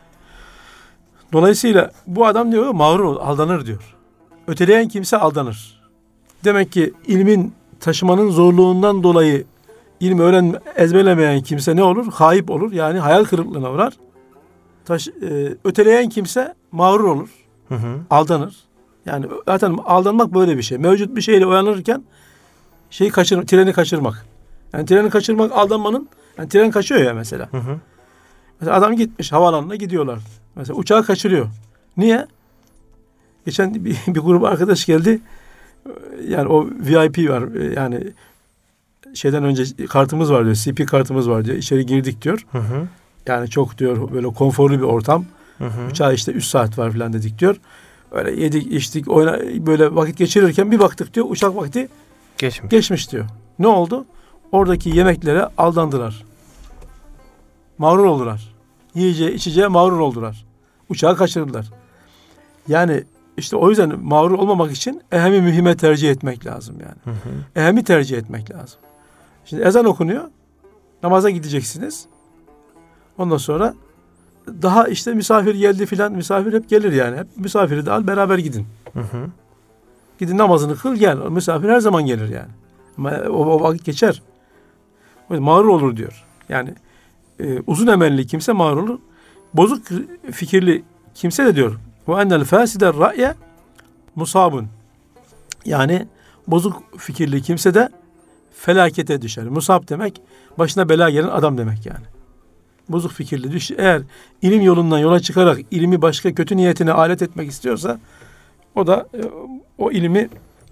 Dolayısıyla bu adam diyor mağrur olur, aldanır diyor. Öteleyen kimse aldanır. Demek ki ilmin taşımanın zorluğundan dolayı ilmi ezberlemeyen kimse ne olur? Haip olur. Yani hayal kırıklığına uğrar. Öteleyen kimse mağrur olur. Aldanır. Yani zaten aldanmak böyle bir şey. Mevcut bir şeyle uyanırken treni kaçırmak. Yani treni kaçırmak aldanmanın, yani tren kaçıyor ya mesela. Mesela adam gitmiş, havaalanına gidiyorlar. Mesela uçağı kaçırıyor. Niye? Geçen bir grup arkadaş geldi. Yani o VIP var. Yani şeyden önce kartımız var diyor. CP kartımız var diyor. İçeri girdik diyor. Yani çok diyor böyle konforlu bir ortam. Uçağa işte 3 saat var falan dedik diyor. Öyle yedik, içtik, böyle vakit geçirirken bir baktık diyor. Uçak vakti geçmiş diyor. Ne oldu? Oradaki yemeklere aldandılar. Mağrur oldular. Yiyeceğe, içeceğe mağrur oldular. Uçağı kaçırdılar. Yani işte o yüzden mağrur olmamak için ehemi mühime tercih etmek lazım yani. Ehemi tercih etmek lazım. Şimdi ezan okunuyor. Namaza gideceksiniz. Ondan sonra daha işte misafir geldi filan. Misafir hep gelir yani. Hep misafiri de al, beraber gidin. Gidin namazını kıl, gel. Misafir her zaman gelir yani. Ama o vakit geçer. Mağrur olur diyor. Yani uzun emelli kimse mağrur olur. Bozuk fikirli kimse de diyor. Ve ennel fâside ra'ye musabun. Yani bozuk fikirli kimse de felakete düşer. Musab demek başına bela gelen adam demek yani. Bozuk fikirli eğer ilim yolundan yola çıkarak ilmi başka kötü niyetine alet etmek istiyorsa o da o ilmi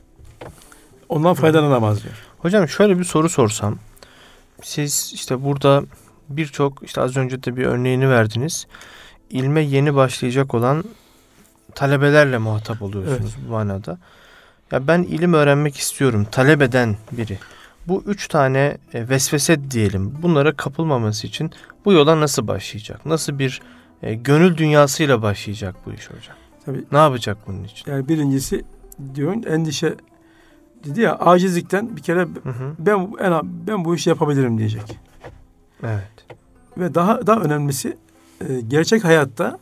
ondan faydalanamaz diyor. Hocam şöyle bir soru sorsam. Siz işte burada birçok işte az önce de bir örneğini verdiniz. İlme yeni başlayacak olan talebelerle muhatap oluyorsunuz bu manada. Ya ben ilim öğrenmek istiyorum. Talep eden biri. Bu 3 tane vesvese diyelim. Bunlara kapılmaması için bu yola nasıl başlayacak? Nasıl bir gönül dünyasıyla başlayacak bu iş hocam? Tabii, ne yapacak bunun için? Yani birincisi diyorsun endişe dedi ya, acizlikten bir kere ben bu işi yapabilirim diyecek. Evet. Ve daha önemlisi gerçek hayatta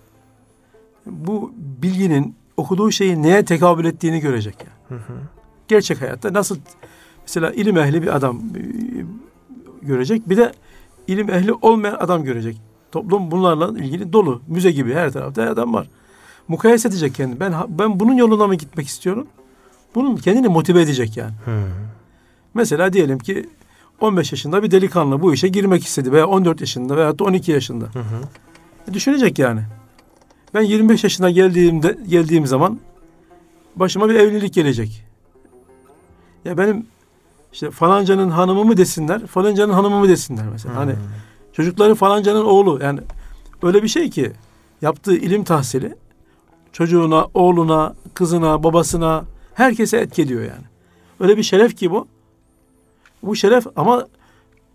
bu bilginin okuduğu şeyin neye tekabül ettiğini görecek yani. Gerçek hayatta nasıl mesela ilim ehli bir adam görecek, bir de ilim ehli olmayan adam görecek. Toplum bunlarla ilgili dolu, müze gibi her tarafta adam var. Mukayese edecek kendini. Ben bunun yoluna mı gitmek istiyorum? Bunun kendini motive edecek yani. Mesela diyelim ki 15 yaşında bir delikanlı bu işe girmek istedi veya 14 yaşında veya da 12 yaşında. Düşünecek yani. Ben 25 yaşına geldiğim zaman başıma bir evlilik gelecek. Ya benim işte falancanın hanımı mı desinler, falancanın hanımı mı desinler mesela. Hani çocukları falancanın oğlu, yani öyle bir şey ki yaptığı ilim tahsili çocuğuna, oğluna, kızına, babasına, herkese etki ediyor yani. Öyle bir şeref ki bu. Bu şeref ama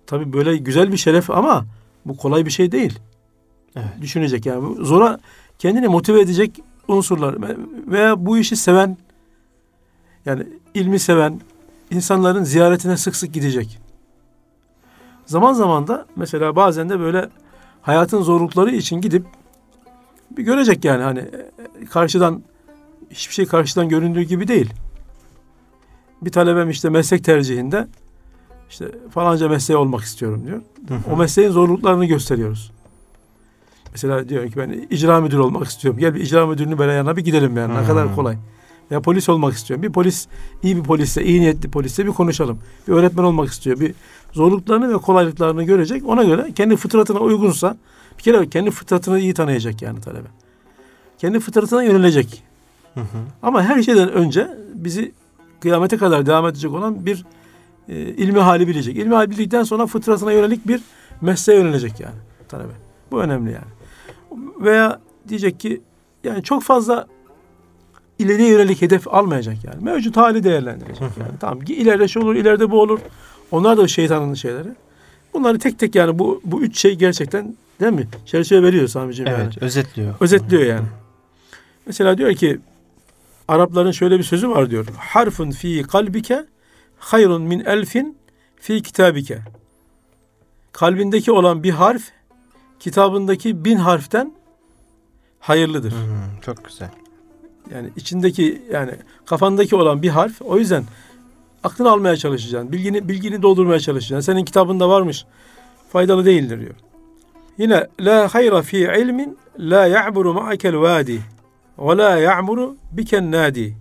Tabii böyle güzel bir şeref ama bu kolay bir şey değil. Evet. Düşünecek yani. Zora kendini motive edecek unsurlar veya bu işi seven, yani ilmi seven insanların ziyaretine sık sık gidecek. Zaman zaman da mesela bazen de böyle hayatın zorlukları için gidip bir görecek yani, hani karşıdan hiçbir şey karşıdan göründüğü gibi değil. Bir talebem işte meslek tercihinde işte falanca mesleği olmak istiyorum diyor. O mesleğin zorluklarını gösteriyoruz. Mesela diyor ki ben icra müdürü olmak istiyorum. Gel bir icra müdürünü böyle yanına bir gidelim yani. Ne kadar kolay. Ya polis olmak istiyorum. Bir polis, iyi bir polisle, iyi niyetli polisle bir konuşalım. Bir öğretmen olmak istiyor. Bir zorluklarını ve kolaylıklarını görecek. Ona göre kendi fıtratına uygunsa, bir kere kendi fıtratını iyi tanıyacak yani talebe. Kendi fıtratına yönelecek. Ama her şeyden önce bizi kıyamete kadar devam edecek olan bir ilmi hali bilecek. İlmi hali bildikten sonra fıtratına yönelik bir mesleğe yönelecek yani talebe. Bu önemli yani. Veya diyecek ki yani çok fazla ileriye yönelik hedef almayacak yani. Mevcut hali değerlendirecek yani. Tamam, ileride şu olur, ileride bu olur. Onlar da şeytanın şeyleri. Bunları tek tek yani bu üç şey gerçekten, değil mi? Çerçeve veriyor Sami'ciğim yani. Evet, özetliyor. Özetliyor yani. Mesela diyor ki Arapların şöyle bir sözü var diyor. Harfun fi kalbike hayrun min elfin fi kitabike. Kalbindeki olan bir harf kitabındaki 1000 harften hayırlıdır. Çok güzel. Yani içindeki, yani kafandaki olan bir harf, o yüzden aklını almaya çalışacaksın. Bilgini doldurmaya çalışacaksın. Senin kitabında varmış, faydalı değildir diyor. Yine la hayra fi ilmin la ya'buru ma'akel vadi ve la ya'muru biken nadi.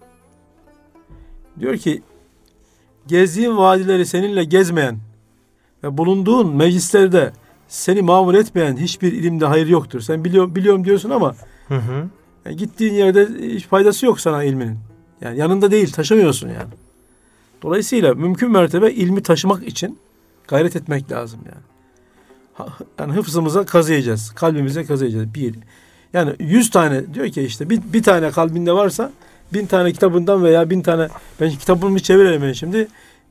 Diyor ki gezdiğin vadileri seninle gezmeyen ve bulunduğun meclislerde seni mamur etmeyen hiçbir ilimde hayır yoktur. Sen biliyorum diyorsun ama yani gittiğin yerde hiç faydası yok sana ilminin. Yani yanında değil, taşımıyorsun yani. Dolayısıyla mümkün mertebe ilmi taşımak için gayret etmek lazım yani. Yani hıfzımıza kazıyacağız, kalbimize kazıyacağız. Yani 100 tane diyor ki işte bir tane kalbinde varsa 1000 tane kitabından veya 1000 tane, ben kitabımı çevirelim şimdi.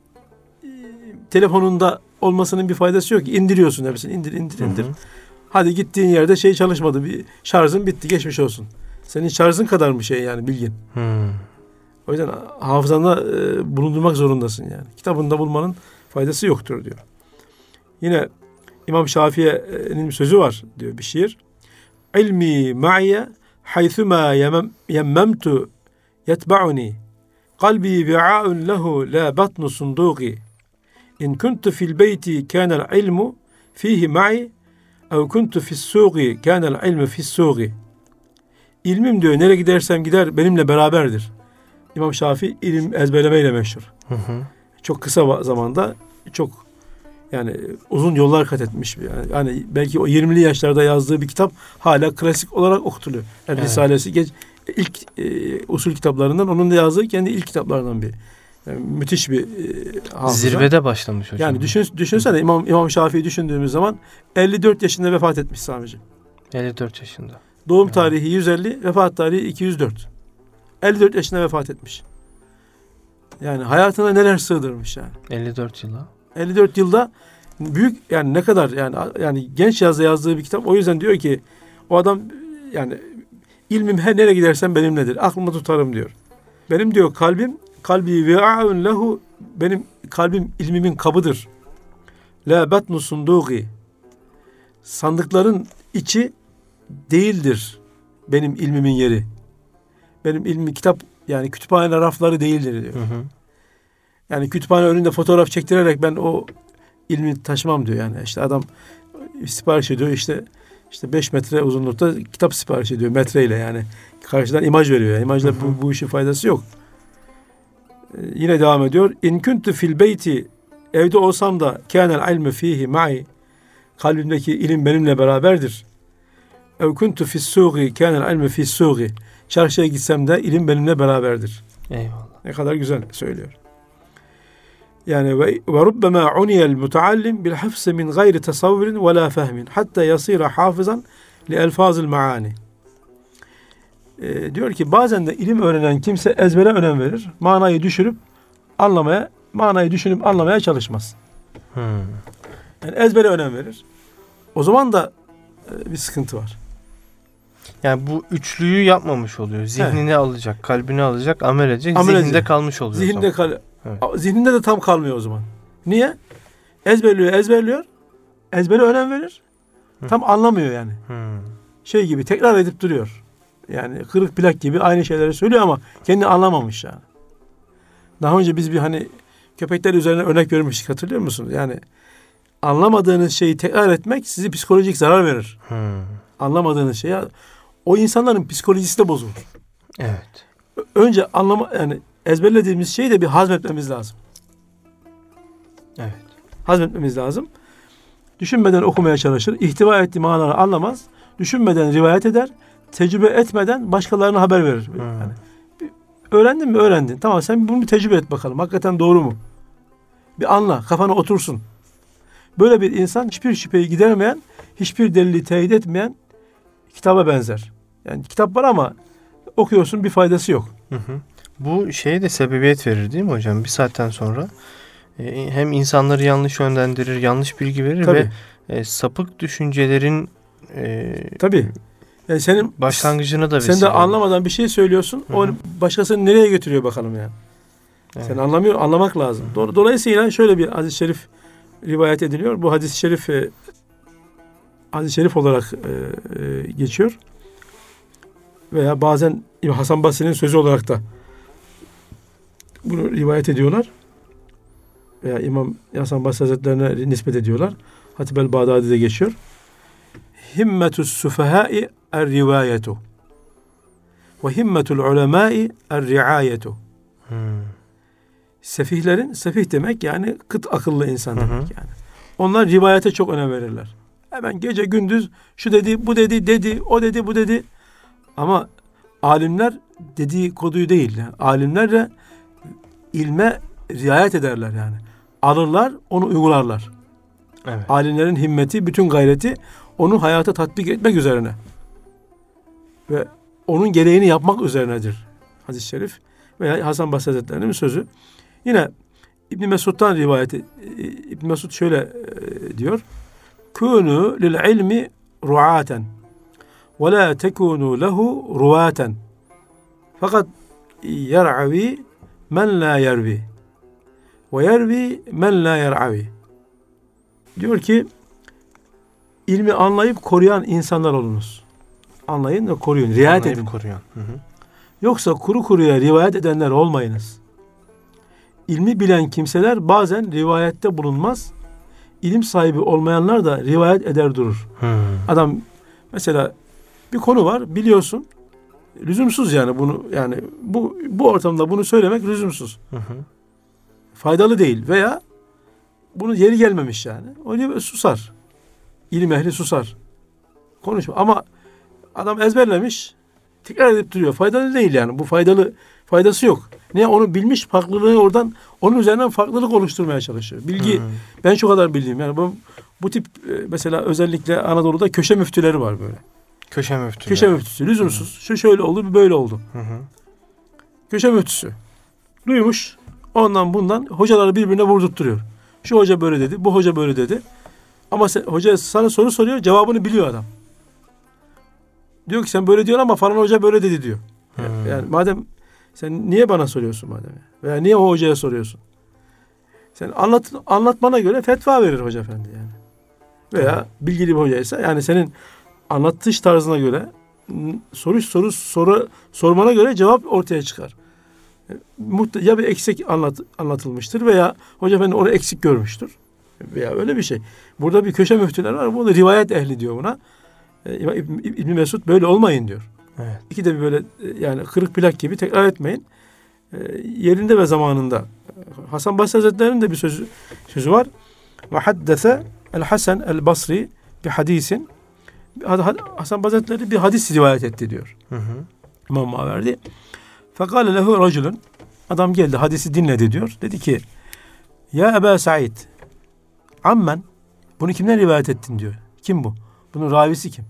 Telefonunda olmasının bir faydası yok ki. İndiriyorsun hepsini. İndir. Hadi gittiğin yerde şey çalışmadı. Bir şarjın bitti. Geçmiş olsun. Senin şarjın kadar mı şey yani bilgin? O yüzden hafızanda bulundurmak zorundasın yani. Kitabında bulmanın faydası yoktur diyor. Yine İmam Şafii'nin bir sözü var diyor, bir şiir. İlmi ma'ye haythuma yemmemtu yetba'uni kalbi bi'a'un lehu la batnu sunduqi in kuntu fil beyti kana'l ilmu fihi ma'i ev kuntu fi's suqi kana'l ilmu fi's suqi. İlmim diyor nereye gidersem gider benimle beraberdir. İmam Şafii ilim ezberlemeyle meşhur. Çok kısa zamanda çok yani uzun yollar kat etmiş. Yani belki o 20'li yaşlarda yazdığı bir kitap hala klasik olarak okutuluyor. Yani evet. Risalesi ilk usul kitaplarından, onun da yazdığı kendi ilk kitaplarından bir. Yani müthiş bir hafıza. Zirvede başlamış hocam. Yani düşünsene İmam Şafii'yi düşündüğümüz zaman 54 yaşında vefat etmiş Sami'ciğim. 54 yaşında. Doğum tarihi 150, vefat tarihi 204. 54 yaşında vefat etmiş. Yani hayatına neler sığdırmış yani. 54 yıla. 54 yılda büyük yani, ne kadar yani genç yazdığı bir kitap. O yüzden diyor ki o adam yani ilmim her nereye gidersem benimledir. Aklımda tutarım diyor. Benim diyor kalbi ve'a'un lehu, benim kalbim ilmimin kabıdır. La batnu sunduqi. Sandıkların içi değildir benim ilmimin yeri. Benim ilmi kitap yani kütüphane rafları değildir diyor. Yani kütüphane önünde fotoğraf çektirerek ben o ilmi taşımam diyor yani. İşte adam sipariş ediyor işte 5 metre uzunlukta kitap sipariş ediyor metreyle yani. Karşıdan imaj veriyor. Yani. İmajla bu işin faydası yok. Yine devam ediyor. İn kuntu fil beyti, evde olsam da kânel ilmu fihi ma'i, kalbimdeki ilim benimle beraberdir. Ev kuntu fis suği kânel ilmu fis suği, çarşıya gitsem de ilim benimle beraberdir. Eyvallah. Ne kadar güzel söylüyor. Yani ve rubbema uniyel mutaallim bil hafs min gayri tasavvurin ve la fehmin hatta yasira hafızan li elfazil maani. Diyor ki bazen de ilim öğrenen kimse ezbere önem verir. Manayı düşünüp anlamaya çalışmaz. Yani ezbere önem verir. O zaman da bir sıkıntı var. Yani bu üçlüyü yapmamış oluyor. Zihnini alacak, kalbini alacak, amel edecek. Zihninde kalmış oluyor. Zihninde de tam kalmıyor o zaman. Niye? Ezberliyor. Ezbere önem verir. Tam anlamıyor yani. Şey gibi tekrar edip duruyor. Yani kırık plak gibi aynı şeyleri söylüyor ama kendi anlamamış yani. Daha önce biz bir hani köpekler üzerine örnek vermiştik, hatırlıyor musunuz? Yani anlamadığınız şeyi tekrar etmek size psikolojik zarar verir. Anlamadığınız şeyi o insanların psikolojisi de bozulur. Evet. Önce yani ezberlediğimiz şeyi de bir hazmetmemiz lazım. Evet. Hazmetmemiz lazım. Düşünmeden okumaya çalışır. İhtiva ettiği manaları anlamaz. Düşünmeden rivayet eder. Tecrübe etmeden başkalarına haber verir. Yani, öğrendin mi? Öğrendin. Tamam, sen bunu bir tecrübe et bakalım. Hakikaten doğru mu? Bir anla. Kafana otursun. Böyle bir insan hiçbir şüpheyi gidermeyen, hiçbir delili teyit etmeyen kitaba benzer. Yani kitap var ama okuyorsun, bir faydası yok. Bu şeye de sebebiyet verir değil mi hocam? Bir saatten sonra hem insanları yanlış yönlendirir, yanlış bilgi verir. Tabii. Ve sapık düşüncelerin tabii. Yani senin başlangıcına da vesile sen de anlamadan bir şey söylüyorsun. O başkasını nereye götürüyor bakalım yani. Evet. Sen anlamak lazım. Dolayısıyla şöyle bir hadis-i şerif rivayet ediliyor. Bu hadis-i şerif olarak geçiyor. Veya bazen İmam Hasan Basri'nin sözü olarak da bunu rivayet ediyorlar. Veya İmam Hasan Basri Hazretlerine nispet ediyorlar. Hatib el-Bağdadi'de geçiyor. Himmetus sufahai er-rivayetu ve himmetul ulemai er-riayetu. Sefih demek yani kıt akıllı insan demek yani. Onlar rivayete çok önem verirler. Hemen gece gündüz şu dedi, bu dedi, o dedi, bu dedi. Ama alimler dediği koduyu değil. Yani alimler de ilme riayet ederler yani. Alırlar, onu uygularlar. Evet. Alimlerin himmeti, bütün gayreti onu hayata tatbik etmek üzerine. Ve onun gereğini yapmak üzerinedir. Hadis-i şerif veya Hasan Basri Hazretleri'nin sözü. Yine İbn Mesud'dan rivayet. İbn Mesud şöyle diyor. Kûnû lil ilmi ru'aten ve la tekûnû lehu ruvaten. Fakat yer'avi men la yervi ve yervi men la yer'avi. Diyor ki ilmi anlayıp koruyan insanlar olunuz. Anlayın ve koruyun. Riayet edin. Yoksa kuru kuruya rivayet edenler olmayınız. İlmi bilen kimseler bazen rivayette bulunmaz. İlim sahibi olmayanlar da rivayet eder durur. Adam mesela bir konu var, biliyorsun. Lüzumsuz yani bunu, yani bu ortamda bunu söylemek lüzumsuz. Faydalı değil veya bunun yeri gelmemiş yani. O susar. İlim ehli susar. Konuşma. Ama adam ezberlemiş, tekrar edip duruyor. Faydalı değil yani. Bu faydası yok. Niye? Onu bilmiş, farklılığı onun üzerinden farklılık oluşturmaya çalışıyor. Bilgi, ben şu kadar bildiğim yani bu tip mesela özellikle Anadolu'da köşe müftüleri var böyle. Köşe müftüsü. Lüzumsuz. Şu şöyle oldu, bu böyle oldu. Köşe müftüsü. Duymuş. Ondan bundan hocaları birbirine vurdurtturuyor. Şu hoca böyle dedi, bu hoca böyle dedi. Ama hoca sana soru soruyor, cevabını biliyor adam. Diyor ki sen böyle diyorsun ama falan hoca böyle dedi diyor. Yani madem sen niye bana soruyorsun madem? Veya niye o hocaya soruyorsun? Sen anlatmana göre fetva verir hoca efendi yani. Veya bilgili bir hocaysa yani senin anlatış tarzına göre soru sormana göre cevap ortaya çıkar. Ya bir eksik anlatılmıştır veya hoca efendi onu eksik görmüştür. Veya öyle bir şey. Burada bir köşe müftüler var. Bunu rivayet ehli diyor buna. İbn Mesud böyle olmayın diyor. Evet. İki de böyle yani kırık plak gibi tekrar etmeyin. Yerinde ve zamanında. Hasan Basri Hazretleri'nin de bir sözü var. Ve haddese el-Hasan el-Basri bir hadisin. Hasan Basri Hazretleri bir hadis rivayet etti diyor. İmam Maverdi. Fekale lehu raculun. Adam geldi, hadisi dinledi diyor. Dedi ki ya Ebu Said ammen, bunu kimden rivayet ettin diyor. Kim bu? Bunun ravisi kim?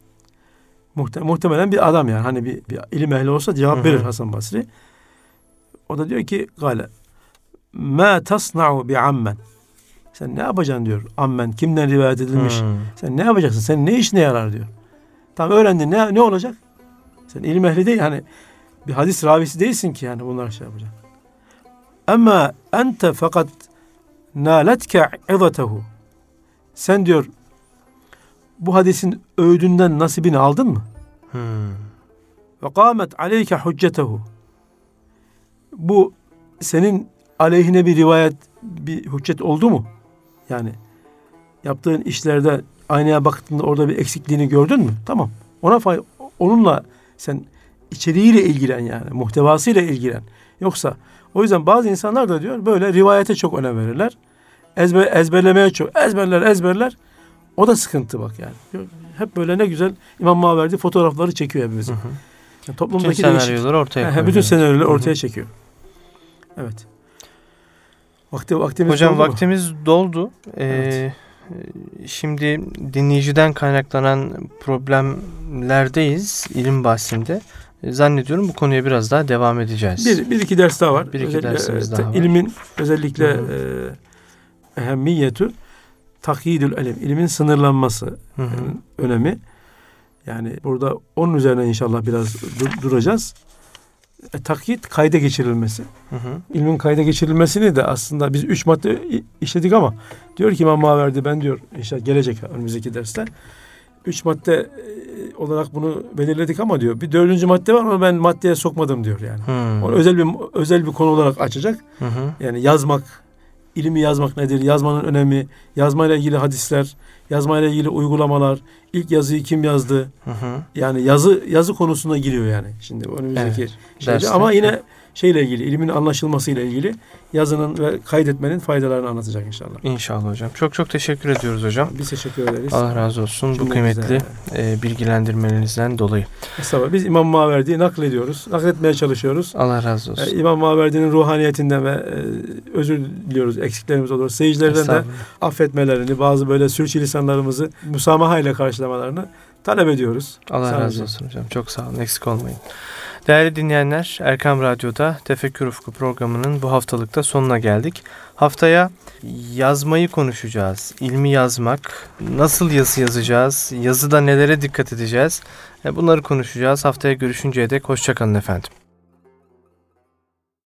Muhtemelen bir adam yani. Hani bir ilim ehli olsa cevap verir Hasan Basri. O da diyor ki gale ma tasna'u bi ammen. Sen ne yapacaksın diyor. Ammen kimden rivayet edilmiş. Sen ne yapacaksın? Senin ne işine yarar diyor. Tamam öğrendin ne olacak? Sen ilim ehli değil yani bir hadis ravisi değilsin ki yani bunlar şey yapacaksın. Ama ente fakat naletke izatehu. Sen diyor bu hadisin öğüdünden nasibini aldın mı? Ve kâmet aleyke hüccetehu. Bu senin aleyhine bir rivayet, bir hüccet oldu mu? Yani yaptığın işlerde aynaya baktığında orada bir eksikliğini gördün mü? Tamam. Onunla sen içeriğiyle ilgilen yani. Muhtevasıyla ilgilen. Yoksa o yüzden bazı insanlar da diyor böyle rivayete çok önem verirler. Ezberlemeye çok. Ezberler. O da sıkıntı bak yani. Hep böyle ne güzel İmam Maverdi fotoğrafları çekiyor hepimizin. Yani toplumdaki bütün senaryoları ortaya koyuyor. Bütün senaryoları ortaya çekiyor. Evet. Vaktimiz Hocam doldu mu? vaktimiz doldu. Evet. Şimdi dinleyiciden kaynaklanan problemlerdeyiz ilim bahsinde. Zannediyorum bu konuya biraz daha devam edeceğiz. Bir iki ders daha var. Bir iki dersimiz daha var. İlmin özellikle ehemmiyetü takyidül ilim. İlmin sınırlanması önemi. Yani burada onun üzerine inşallah biraz duracağız. Takyid kayda geçirilmesi. İlmin kayda geçirilmesini de aslında biz 3 madde işledik ama diyor ki İmam Maverdi ben diyor inşallah gelecek önümüzdeki derste 3 madde olarak bunu belirledik ama diyor bir 4. madde var ama ben maddeye sokmadım diyor yani. Onu özel bir konu olarak açacak. Yani yazmak, ilmi yazmak nedir? Yazmanın önemi, yazmayla ilgili hadisler, yazmayla ilgili uygulamalar, ilk yazıyı kim yazdı? Yani yazı konusuna giriyor yani. Şimdi önümüzdeki şeyde ama yine şeyle ilgili, ilmin anlaşılmasıyla ilgili yazının ve kaydetmenin faydalarını anlatacak inşallah. İnşallah hocam. Çok çok teşekkür ediyoruz hocam. Biz teşekkür ederiz. Allah razı olsun bu kıymetli bilgilendirmelerinizden dolayı. Estağfurullah. Biz İmam Maverdi'yi nakletmeye çalışıyoruz. Allah razı olsun. İmam Maverdi'nin ruhaniyetinden ve özür diliyoruz eksiklerimiz olur. Seyircilerden de affetmelerini, bazı böyle sürçülisanlarımızı müsamaha ile karşılamalarını talep ediyoruz. Allah razı olsun hocam. Çok sağ olun. Eksik olmayın. Değerli dinleyenler, Erkam Radyo'da Tefekkür Ufku programının bu haftalıkta sonuna geldik. Haftaya yazmayı konuşacağız. İlmi yazmak, nasıl yazı yazacağız, yazıda nelere dikkat edeceğiz? Bunları konuşacağız. Haftaya görüşünceye dek hoşça kalın efendim.